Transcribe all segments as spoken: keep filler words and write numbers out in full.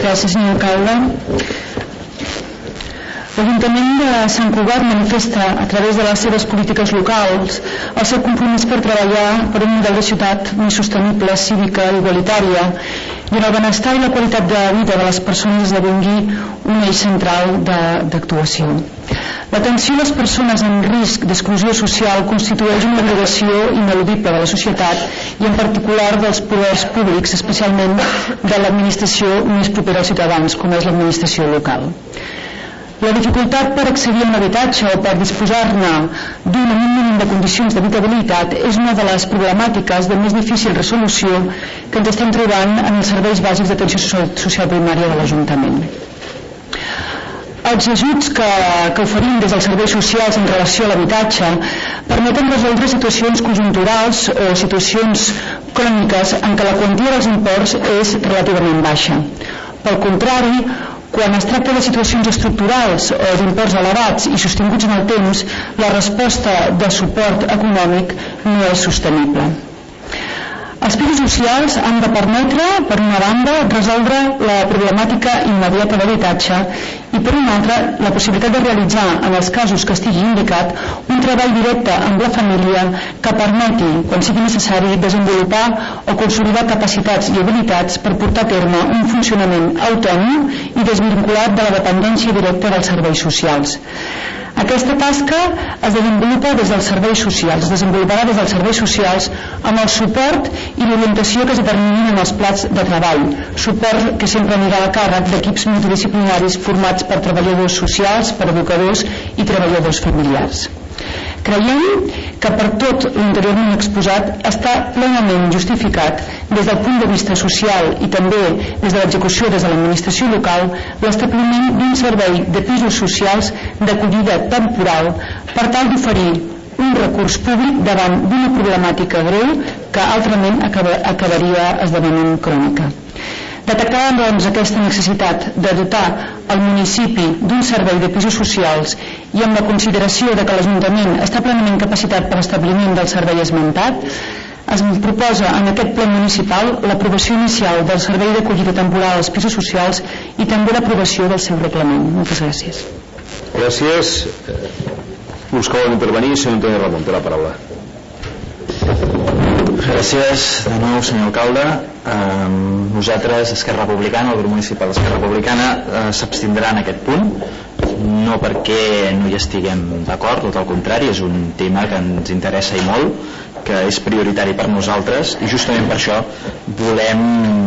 Gràcies, senyor alcalde. L'Ajuntament de Sant Cugat manifesta a través de les seves polítiques locals el seu compromís per treballar per un model de ciutat més sostenible, cívica, igualitària, i on el benestar i la qualitat de vida de les persones esdevingui un eix central d'actuació. L'atenció a les persones en risc d'exclusió social constitueix una obligació ineludible de la societat i en particular dels poders públics, especialment de l'administració més propera als ciutadans, com és l'administració local. La dificultat per accedir a un habitatge o per disposar-ne d'un mínim de condicions d'habitabilitat és una de les problemàtiques de més difícil resolució que ens estem trobant en els serveis bàsics d'atenció social primària de l'Ajuntament. Els ajuts que, que oferim des dels serveis socials en relació a l'habitatge permeten resoldre situacions conjunturals o situacions cròniques en què la quantia dels imports és relativament baixa. Pel contrari, quan es tracta de situacions estructurals o d'imports elevats i sostinguts en el temps, la resposta de suport econòmic no és sostenible. Els pisos socials han de permetre, per una banda, resoldre la problemàtica immediata d'habitatge i, per una altra, la possibilitat de realitzar, en els casos que estigui indicat, un treball directe amb la família que permeti, quan sigui necessari, desenvolupar o consolidar capacitats i habilitats per portar a terme un funcionament autònom i desvinculat de la dependència directa dels serveis socials. Aquesta tasca es desenvolupa des dels serveis socials, es desenvoluparà des dels serveis socials amb el suport i l'orientació que es determinin en els plans de treball, suport que sempre anirà a càrrec d'equips multidisciplinaris formats per treballadors socials, per educadors i treballadors familiars. Creiem que per tot l'anteriorment exposat està plenament justificat des del punt de vista social i també des de l'execució des de l'administració local l'establiment d'un servei de pisos socials d'acollida temporal per tal d'oferir un recurs públic davant d'una problemàtica greu que altrament acabaria esdevenint crònica. Detectada doncs aquesta necessitat de dotar el municipi d'un servei de pisos socials i amb la consideració de que l'Ajuntament està plenament capacitat per l'establiment del servei esmentat, es proposa en aquest ple municipal l'aprovació inicial del servei d'acollida temporal als pisos socials i també l'aprovació del seu reglament. Moltes gràcies. Gràcies. Us que volen intervenir, senyor Antoni Ramon, té la paraula. Gràcies de nou, senyor alcalde. Eh, nosaltres, Esquerra Republicana, el grup municipal d'Esquerra Republicana, eh, s'abstindrà en aquest punt, no perquè no hi estiguem d'acord, tot el contrari, és un tema que ens interessa i molt, que és prioritari per nosaltres i justament per això volem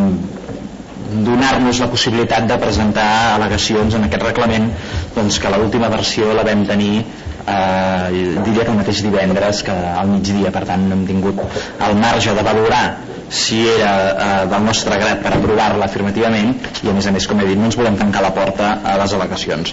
donar-nos la possibilitat de presentar al·legacions en aquest reglament, doncs que l'última versió la vam tenir eh, diria que el mateix divendres que al migdia, per tant no hem tingut el marge de valorar si era eh, del nostre grat per aprovar-la afirmativament i a més a més, com he dit, no ens volem tancar la porta a les al·legacions.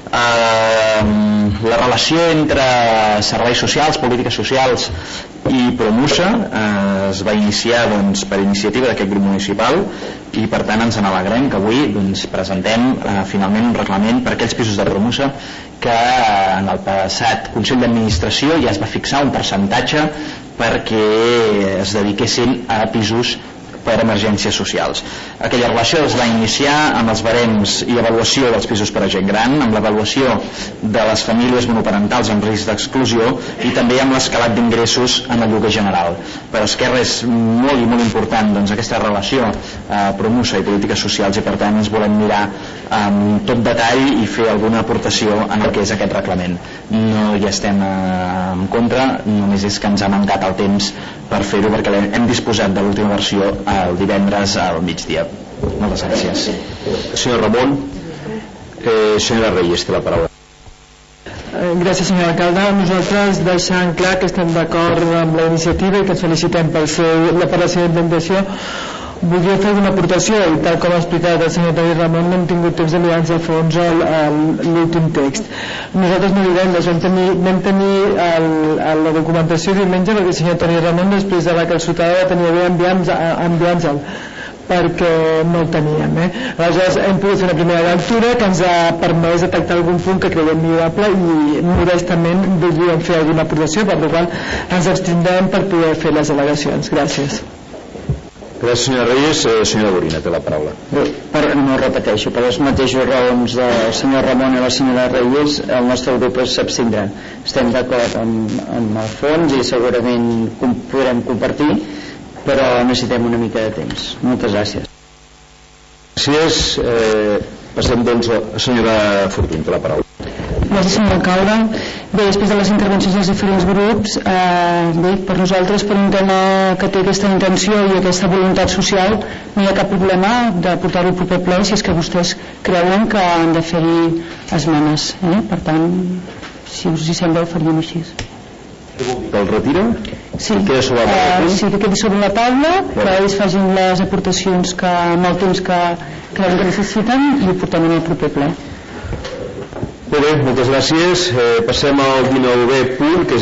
Eh, la relació entre serveis socials, polítiques socials i Promusa eh, es va iniciar doncs, per iniciativa d'aquest grup municipal i per tant ens n'alegrem que avui doncs, presentem eh, finalment un reglament per aquells pisos de Promusa que eh, en el passat Consell d'Administració ja es va fixar un percentatge perquè es dediquessin a pisos per emergències socials. Aquella relació es va iniciar amb els barems i avaluació dels pisos per a gent gran, amb l'avaluació de les famílies monoparentals en risc d'exclusió i també amb l'escalat d'ingressos en el lloguer general. Per Esquerra és molt i molt important doncs, aquesta relació eh, Promusa i polítiques socials i per tant ens volem mirar amb tot detall i fer alguna aportació en el que és aquest reglament. No hi estem eh, en contra, només és que ens ha mancat el temps per fer-ho perquè hem disposat de l'última versió el divendres al migdia. Moltes gràcies. Senyor Ramon, eh, senyora Reyes, té la paraula. Gràcies, senyor alcalde. Nosaltres deixant clar que estem d'acord amb la iniciativa i que ens felicitem per, seu, per la seva implantació, voldria fer una aportació i tal com ha explicat el senyor Antoni Ramon no hem tingut temps de mirar-nos a fons l'últim text. Nosaltres no divendres vam tenir, vam tenir el, el, la documentació diumenge perquè el senyor Antoni Ramon després de la calçotada va tenir bé enviar-nos-el perquè no el teníem eh? Aleshores hem pogut fer una primera lectura que ens ha permès detectar algun punt que creiem millorable i modestament voldríem fer alguna aportació per la qual ens abstindrem per poder fer les al·legacions. Gràcies. Gràcies, senyora Reyes. Eh, senyora Borina, té la paraula. Per no repetir repeteixo, per les mateixes raons del senyor Ramon i la senyora Reyes, el nostre grup s'abstindrà. Estem d'acord amb, amb el fons i segurament com podrem compartir, però necessitem una mica de temps. Moltes gràcies. Gràcies. Eh, passem doncs a la senyora Fortuny, la paraula. Gràcies, senyor alcalde. Bé, després de les intervencions dels diferents grups, eh, bé, per nosaltres, per un tema que té aquesta intenció i aquesta voluntat social, no hi ha cap problema de portar-ho al proper ple si és que vostès creuen que han de fer-hi esmenes. Eh? Per tant, si us hi sembla, ho faríem així. Que el retira? Sí, queda sobre la taula? Eh, sí, que quedi sobre la taula, que ells facin les aportacions que, amb el temps que creuen que necessiten i ho portem al proper ple. Molt bé, moltes gràcies. Eh, passem al dinou B punt, que és